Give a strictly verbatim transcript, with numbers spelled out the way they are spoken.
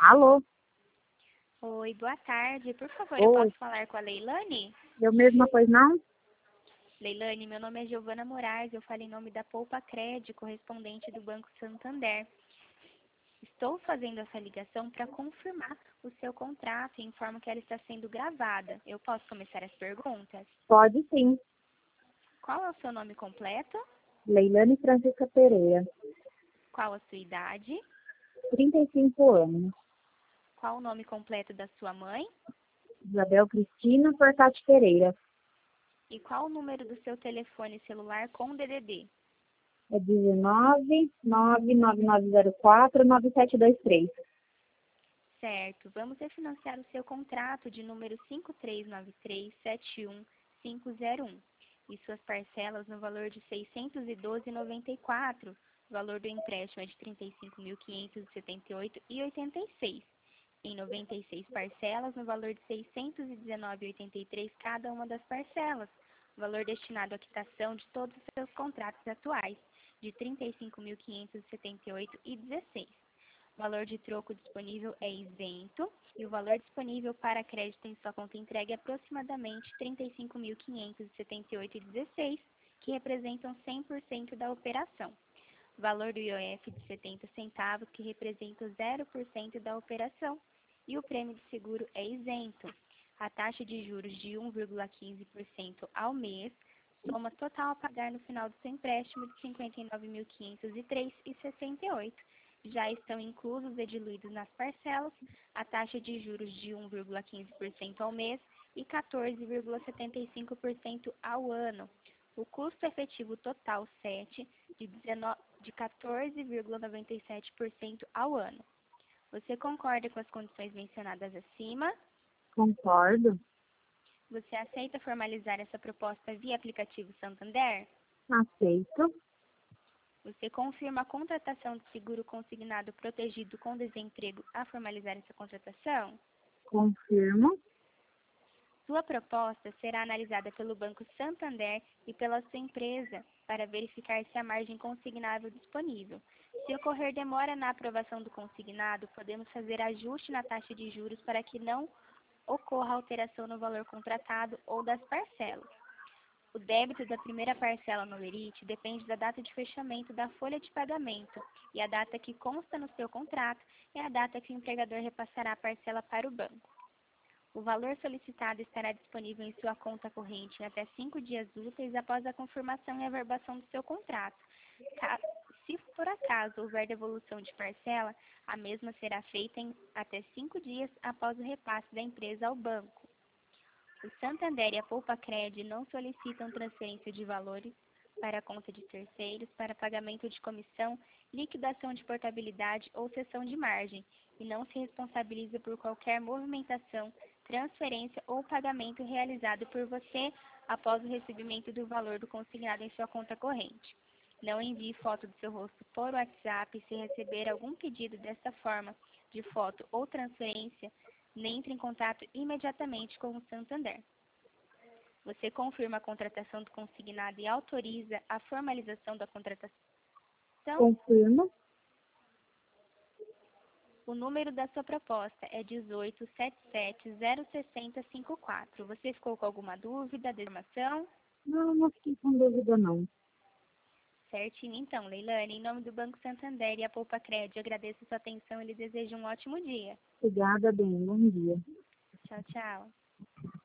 Alô? Oi, boa tarde. Por favor, eu Oi, posso falar com a Leilane? eu mesma, pois não? Leilane, meu nome é Giovana Moraes, eu falo em nome da Poupa Cred, correspondente do Banco Santander. Estou fazendo essa ligação para confirmar o seu contrato e informo que ela está sendo gravada. Eu posso começar as perguntas? Pode sim. Qual é o seu nome completo? Leilane Francisca Pereira, Qual a sua idade? trinta e cinco anos. Qual o nome completo da sua mãe? Isabel Cristina Portati Pereira. E qual o número do seu telefone celular com D D D? É dezenove, nove nove nove zero quatro, nove sete dois três. Certo, vamos refinanciar o seu contrato de número cinco três nove três sete um cinco zero um e suas parcelas no valor de seiscentos e doze reais e noventa e quatro centavos. O valor do empréstimo é de trinta e cinco mil quinhentos e setenta e oito reais e oitenta e seis centavos. Em noventa e seis parcelas no valor de seiscentos e dezenove reais e oitenta e três centavos cada uma das parcelas. O valor destinado à quitação de todos os seus contratos atuais, de trinta e cinco mil quinhentos e setenta e oito reais e dezesseis centavos. O valor de troco disponível é isento e o valor disponível para crédito em sua conta entregue é aproximadamente trinta e cinco mil quinhentos e setenta e oito reais e dezesseis centavos, que representam cem por cento da operação. O valor do I O F de setenta centavos, que representa zero por cento da operação. E o prêmio de seguro é isento. A taxa de juros de um vírgula quinze por cento ao mês, soma total a pagar no final do seu empréstimo de cinquenta e nove mil quinhentos e três reais e sessenta e oito centavos. Já estão inclusos e diluídos nas parcelas a taxa de juros de um vírgula quinze por cento ao mês e quatorze vírgula setenta e cinco por cento ao ano. O custo efetivo total sete de, de quatorze vírgula noventa e sete por cento ao ano. Você concorda com as condições mencionadas acima? Concordo. Você aceita formalizar essa proposta via aplicativo Santander? Aceito. Você confirma a contratação de seguro consignado protegido com desemprego a formalizar essa contratação? Confirmo. Sua proposta será analisada pelo Banco Santander e pela sua empresa para verificar se há margem consignável disponível. Se ocorrer demora na aprovação do consignado, podemos fazer ajuste na taxa de juros para que não ocorra alteração no valor contratado ou das parcelas. O débito da primeira parcela no lerite depende da data de fechamento da folha de pagamento e a data que consta no seu contrato é a data que o empregador repassará a parcela para o banco. O valor solicitado estará disponível em sua conta corrente em até cinco dias úteis após a confirmação e averbação do seu contrato. Se por acaso houver devolução de parcela, a mesma será feita em até cinco dias após o repasse da empresa ao banco. O Santander e a Poupa Cred não solicitam transferência de valores para a conta de terceiros para pagamento de comissão, liquidação de portabilidade ou cessão de margem e não se responsabiliza por qualquer movimentação, transferência ou pagamento realizado por você após o recebimento do valor do consignado em sua conta corrente. Não envie foto do seu rosto por WhatsApp se receber algum pedido dessa forma de foto ou transferência, nem entre em contato imediatamente com o Santander. Você confirma a contratação do consignado e autoriza a formalização da contratação? Confirmo. O número da sua proposta é dezoito, setenta e sete, zero sessenta, cinquenta e quatro. Você ficou com alguma dúvida, informação? Não, não fiquei com dúvida, não. Certinho, então, Leilane. Em nome do Banco Santander e a Poupa Cred, agradeço a sua atenção e lhe desejo um ótimo dia. Obrigada, bem. Bom dia. Tchau, tchau.